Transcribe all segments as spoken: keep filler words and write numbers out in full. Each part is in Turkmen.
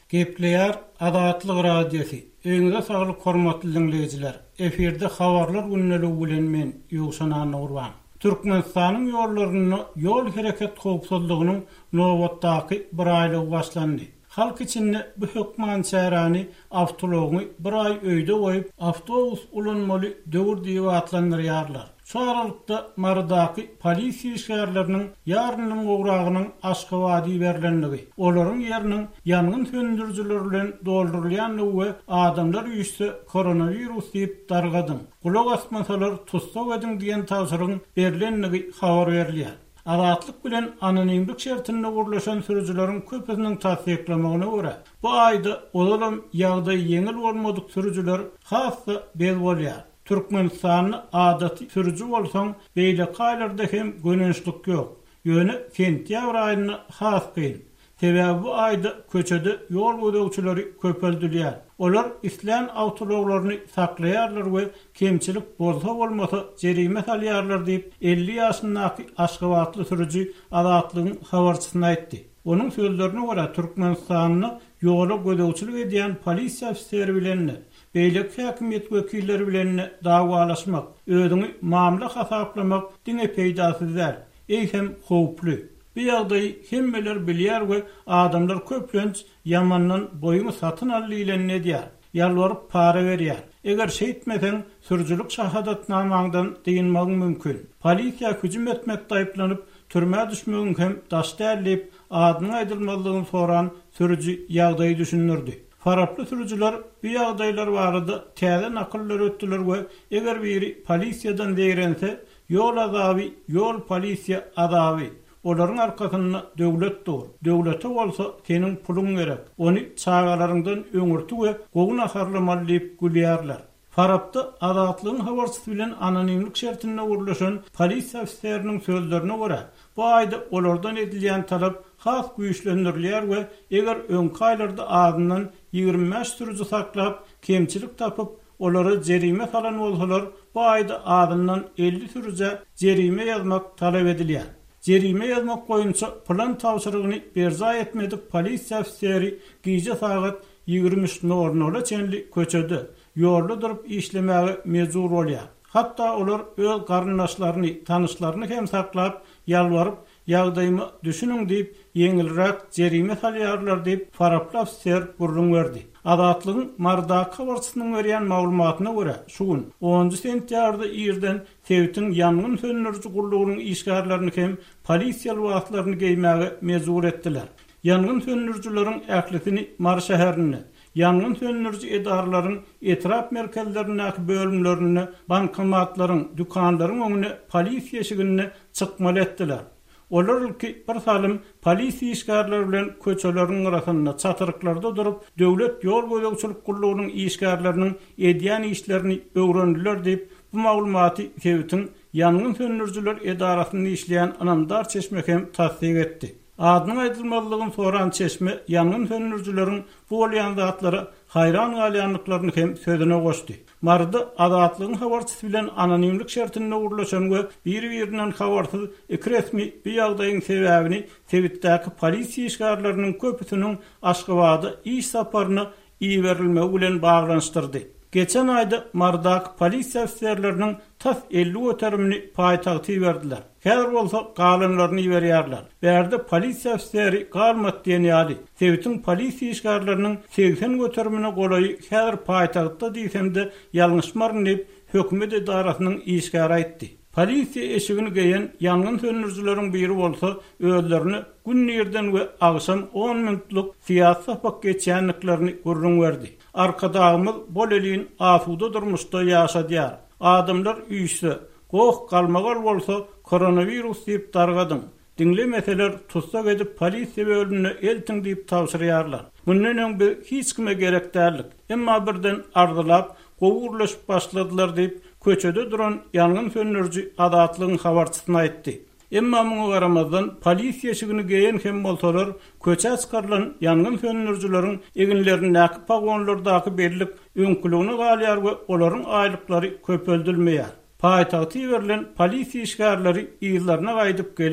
Gepleýär Adatlyk radiosi. Öňüňizde saglyk hormatly dinleýijiler. Eferde habarlar günneligi bilen men Ýugşan Nurwan. Türkmenistanyň ýollaryny ýol hereket howpsuzlygynyň nowatdaky bir aýlygy başlandy. Halk içinde bu hökman çärany awtology bir ay öýde goýup awtobus ulanmaly döwür diýip atlandyrýarlar. Şu aralykda Mardaky polisiýa şäherleriniň ýarnyň gowragynyň Aşgabaty berlenligi, olaryň ýeriniň ýangyn söndürüjiler bilen doldurulýanlygy we adamlar üýtse koronawirus diýip dargadyň. Gulak asmasalar tutsa wedin diýen tawsyryň berlenligi habar berilýär. Adatlyk bilen anonimlik şertinde gurulşan sürüjüleriň köpüsiniň tasdiklamagyna görä, bu aýda olalym ýagdaý ýeňil bolmadyk sürüjüler hassa bez bolýar. Türkmenistanyň adaty sürüjü bolsaň, beýle gaýlarda hem gönençlik ýok. Ýöne sentýabr aýyna has kyn. Sebäbi bu aýda köçede ýol gödäwçileri köpeldilýär. Olar islam awtologlaryny saklaýarlar we kemçilik bolsa bolmasa jerime salýarlar diýip elli ýaşyndaky Aşgabatly sürüji Adatlygyň habarçysyna aýtdy. Onuň sözlerine görä Türkmenistanyň ýola gödäwçilik edýän polisiýa ofiseri bilen beýlek häkimet wekilleri bilen dawalaşmak, özüni mamla hasaplamak diňe peýdasyzlar. Eýhem howply. Bu ýagdaý hemmeler bilýär we adamlar köplenç ýamandan boýuny satyn alýan edýär. Ýalwaryp para berýär. Eger şeýtmesen sürüjülük şahadatnamaňdan diýilmegi mümkin. Polisiýa hüjüm etmekde aýplanyp türme düşmegin hem daşdärlip adyny aýdylmalygyny soran sürüji ýagdaýy düşünürdi. Faraply sürüjüler bu ýagdaýlar barada täze nakyllar ötdiler we eger biri polisiýadan diýerense ýol adaby, ýol polisiýa adaby. Olaryň arkasynda döwlet dur. Döwlete bolsa seniň puluň gerek. Ony çağalaryňdan öňürtü we gowun aharlamaly diýip gülýärler. Farapda adatlygyň habarçysy bilen anonimlik şertinde gurulşan polisiýa ofisleriniň sözlerine görä, bu aýda olardan edilýän talap has güýçlendirilýär we eger öňkaýlarda adyndan ýygrimi beş sürüji saklap, kemçilik tapyp, olary jerime salan bolsalar, bu aýda adyndan elli sürüje jerime ýazmak talap edilýär. Jerime ýazmak boýunça plan tawsyrygyny berza etmedik polisiýa ofiseri gije sagat ýygrimi üç nol çenli köçede ýolda durup işlemäge mejbur bolýar. Hatda olar öz garyndaşlaryny, tanyşlaryny hem saklap, ýalwaryp, ýagdaýymy düşünüň diýip ýeňilrek jerime salýarlar diýip faraply ofisier gurrun berdi. Adatlygyň Mardaky habarçysynyň berýän maglumatyna görä, şu gün onuncu sentýabrda ýerden Sewitiň ýangyn söndürüji gurulugynyň işgärlerini hem polisiýa wagtlaryny geýmäge mejbur etdiler. Ýangyn söndürüjileriň ählisini Mar şäherine, ýangyn söndürüji edaralaryň etrap merkezlerindäki bölümlerini, bankomatlaryň, dükanlaryň öňüne polisiýa şigine çykmaly etdiler. Olar ki bir salim polisiýa işgärleri bilen köçeleriň arasynda çatyryklarda durup döwlet ýol gödäwçilik gurulugynyň işgärleriniň edýän işlerini öwrendiler diýip bu maglumaty Sewitiň ýangyn söndürüjiler edarasyny işleýän Anandar Çeşme hem tasdik etdi. Adyny aýdylmalygyny soran Çeşme ýangyn söndürüjileriň bu bolýan zatlary hayran galýanlyklaryny hem sözüne goşdy. Marda adatlygyň habarçysy bilen anonimlik şertinde gurulşan we bir-birinden habarsyz iki resmi bu ýagdaýyň sebäbini Sewitdäki polisiýa işgärleriniň köpüsiniň Aşgabaty iş saparyna iýerilmegi bilen baglanşdyrdy. Geçen aýda Mardaky polisiýa ofislerleriniň tas elli öterimini paýtagty berdiler. Häzir bolsa galanlaryny berýärler. Berde polisiýa ofiseri galmat diýen ýaly. Sewitiň polisiýa işgärleriniň seksen öterimine golaý häzir paýtagtda diýsem-de ýalňyşmaryn diýip hökümet edarasynyň işgäri aýtdy. Polisiýa eşigini geýen ýangyn söndürüjileriň biri bolsa özlerini günnerden we agşam on minutluk fiýat sapak geçýänliklerini gurrun berdi. Arkadagymyz boleliň asuda durmuşda ýaşadýar. Adamlar üýse, goh galmagal bolsa koronawirus diýip dargadyň. Dinlemeseler tutsak edip polisiýa bölümine eltiň diýip tawsyrýarlar. Bundan öňe hiç kime gerek däldik. Emma birden ardylap, gowurlaşyp başladylar diýip köçede duran ýangyn söndürüji adatlygyň habarçysyna aýtdy. Emma muňa garamazdan polisiýa şigini geýen hem bolsalar, köçe çykarylan ýangyn söndürüjileriň eginlerindäki pagonlardaky bellik öňkülügini galýar we olaryň aýlyklary köpeldilmeýär. Paýtagty berilen polisiýa işgärleri ýyllaryna gaýdyp geler.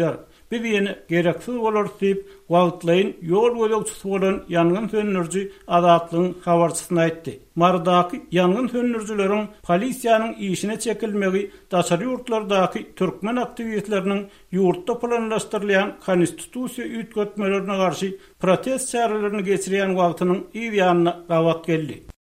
biz ýene gereksiz bolar diýip wagtlaýyn ýol bölekçisi bolan ýangyn söndürji Azatlygyň habarçysyna aýtdy. Mardaky ýangyn söndürjileriň polisiýanyň işine çekilmegi daşary ýurtlardaky türkmen aktivistleriniň ýurtda planlaşdyrylýan konstitusiýa üýtgetmelerine garşy protest çaralaryny geçirýän wagtynyň ýygyanyna gawat geldi.